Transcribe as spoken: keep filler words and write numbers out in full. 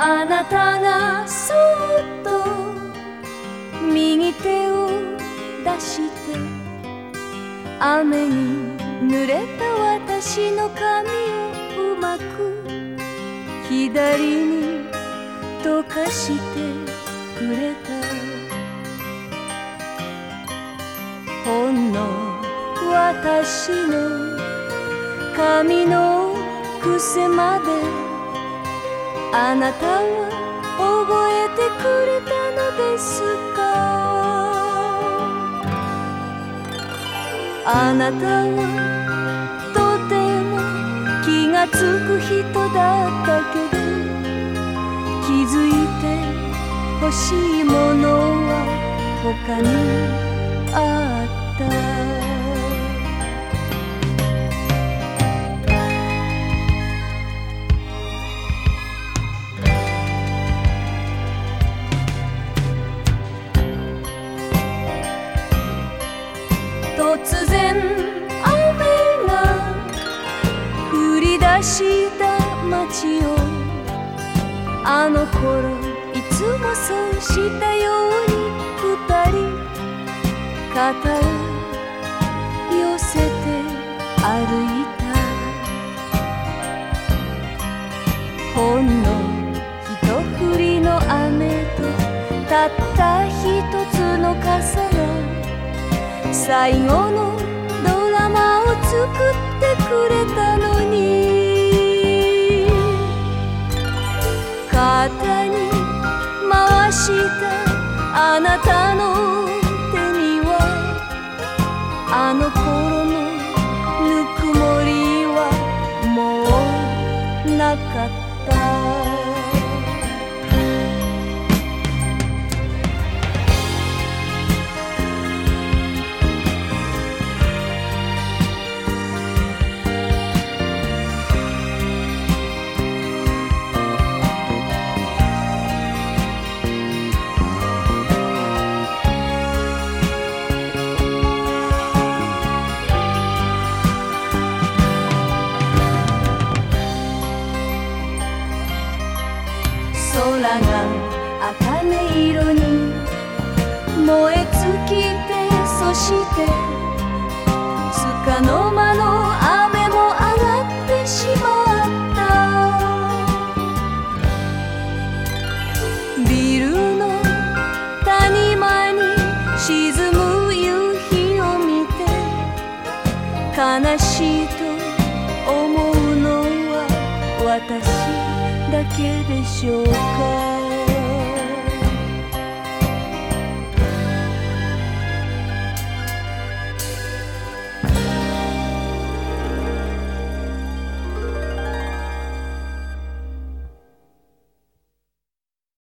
あなたがそっと右手を出して雨に濡れた私の髪をうまく左に溶かしてくれた。ほんの私の髪の癖まであなたは覚えてくれたのですか。あなたはとても気がつく人だったけど、気づいて欲しいものは他にあった。突然雨が降り出した街を、あの頃いつもそうしたように二人肩を寄せて歩いた。ほんの一降りの雨とたった一つの傘が最後のドラマを作ってくれたのに、肩に回したあなたの手にはあの頃のぬくもりはもうなかった。空が茜色に燃え尽きて、そして束の間の雨も上がってしまった。ビルの谷間に沈む夕日を見て悲しいと思うのは私だけでしょうか。